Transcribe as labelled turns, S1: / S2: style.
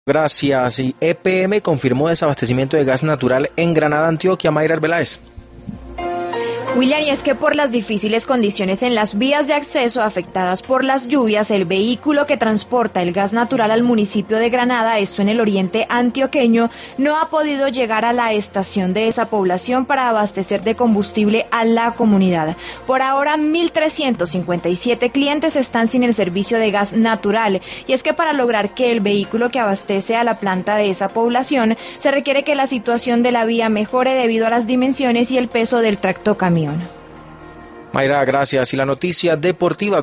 S1: Gracias. Y EPM confirmó desabastecimiento de gas natural en Granada, Antioquia. Mayra Arbeláez.
S2: William, y es que por las difíciles condiciones en las vías de acceso afectadas por las lluvias, el vehículo que transporta el gas natural al municipio de Granada, esto en el oriente antioqueño, no ha podido llegar a la estación de esa población para abastecer de combustible a la comunidad. Por ahora, 1.357 clientes están sin el servicio de gas natural, y es que para lograr que el vehículo que abastece a la planta de esa población, se requiere que la situación de la vía mejore debido a las dimensiones y el peso del tractocamión.
S1: Mayra, gracias. Y la noticia deportiva.